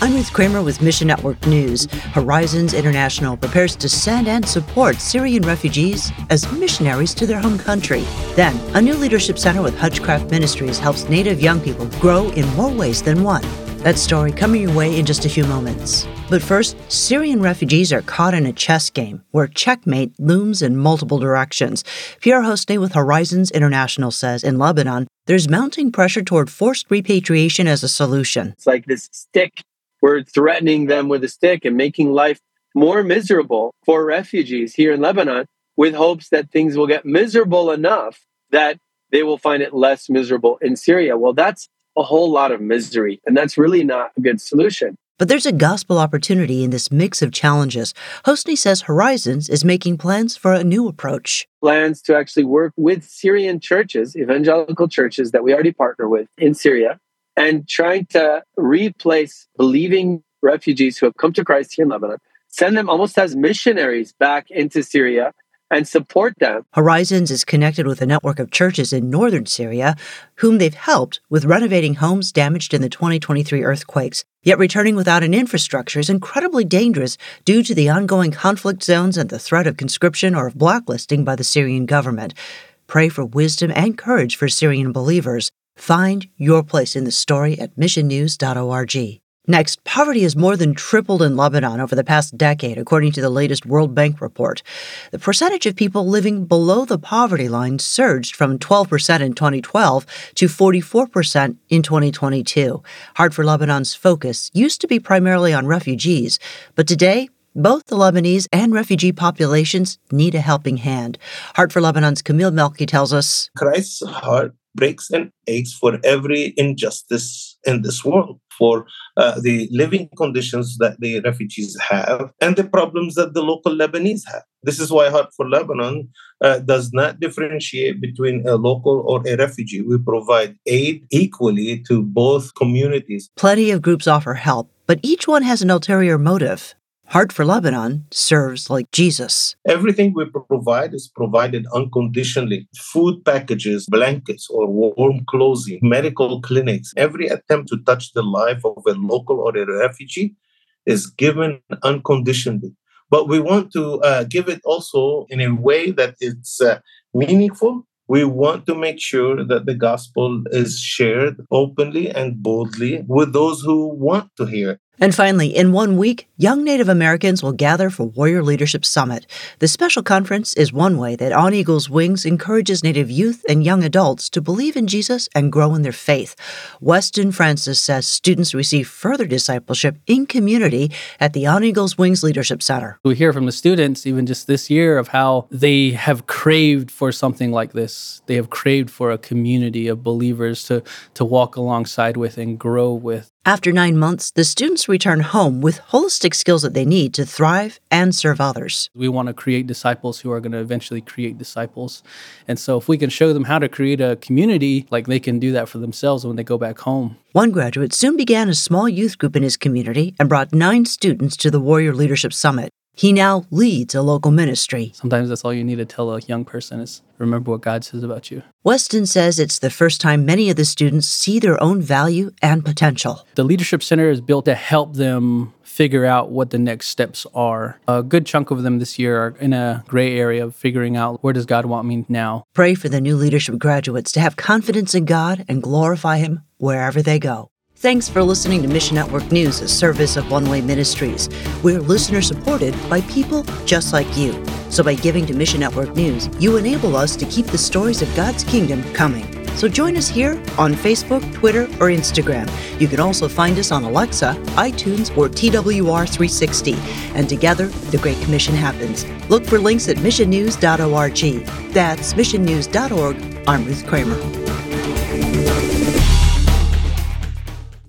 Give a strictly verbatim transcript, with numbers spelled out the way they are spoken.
I'm Ruth Kramer with Mission Network News. Horizons International prepares to send and support Syrian refugees as missionaries to their home country. Then, a new leadership center with Hutchcraft Ministries helps Native young people grow in more ways than one. That story coming your way in just a few moments. But first, Syrian refugees are caught in a chess game where checkmate looms in multiple directions. Pierre Hosny with Horizons International says in Lebanon, there's mounting pressure toward forced repatriation as a solution. It's like this stick. We're threatening them with a stick and making life more miserable for refugees here in Lebanon with hopes that things will get miserable enough that they will find it less miserable in Syria. Well, that's a whole lot of misery, and that's really not a good solution. But there's a gospel opportunity in this mix of challenges. Hosny says Horizons is making plans for a new approach. Plans to actually work with Syrian churches, evangelical churches that we already partner with in Syria, and trying to replace believing refugees who have come to Christ here in Lebanon, send them almost as missionaries back into Syria and support them. Horizons is connected with a network of churches in northern Syria whom they've helped with renovating homes damaged in the twenty twenty-three earthquakes. Yet returning without an infrastructure is incredibly dangerous due to the ongoing conflict zones and the threat of conscription or of blacklisting by the Syrian government. Pray for wisdom and courage for Syrian believers. Find your place in the story at mission news dot org. Next, poverty has more than tripled in Lebanon over the past decade, according to the latest World Bank report. The percentage of people living below the poverty line surged from twelve percent in twenty twelve to forty-four percent in twenty twenty-two. Heart for Lebanon's focus used to be primarily on refugees, but today, both the Lebanese and refugee populations need a helping hand. Heart for Lebanon's Camille Melki tells us, Christ's heart breaks and aches for every injustice in this world, for uh, the living conditions that the refugees have and the problems that the local Lebanese have. This is why Heart for Lebanon uh, does not differentiate between a local or a refugee. We provide aid equally to both communities. Plenty of groups offer help, but each one has an ulterior motive. Heart for Lebanon serves like Jesus. Everything we provide is provided unconditionally. Food packages, blankets or warm clothing, medical clinics. Every attempt to touch the life of a local or a refugee is given unconditionally. But we want to uh, give it also in a way that it's uh, meaningful. We want to make sure that the gospel is shared openly and boldly with those who want to hear it. And finally, in one week, young Native Americans will gather for Warrior Leadership Summit. The special conference is one way that On Eagle's Wings encourages Native youth and young adults to believe in Jesus and grow in their faith. Weston Francis says students receive further discipleship in community at the On Eagle's Wings Leadership Center. We hear from the students, even just this year, of how they have craved for something like this. They have craved for a community of believers to, to walk alongside with and grow with. After nine months, the students return home with holistic skills that they need to thrive and serve others. We want to create disciples who are going to eventually create disciples. And so if we can show them how to create a community, like they can do that for themselves when they go back home. One graduate soon began a small youth group in his community and brought nine students to the Warrior Leadership Summit. He now leads a local ministry. Sometimes that's all you need to tell a young person is remember what God says about you. Weston says it's the first time many of the students see their own value and potential. The Leadership Center is built to help them figure out what the next steps are. A good chunk of them this year are in a gray area of figuring out, where does God want me now? Pray for the new leadership graduates to have confidence in God and glorify Him wherever they go. Thanks for listening to Mission Network News, a service of One Way Ministries. We're listener-supported by people just like you. So by giving to Mission Network News, you enable us to keep the stories of God's kingdom coming. So join us here on Facebook, Twitter, or Instagram. You can also find us on Alexa, iTunes, or T W R three sixty. And together, the Great Commission happens. Look for links at mission news dot org. That's mission news dot org. I'm Ruth Kramer.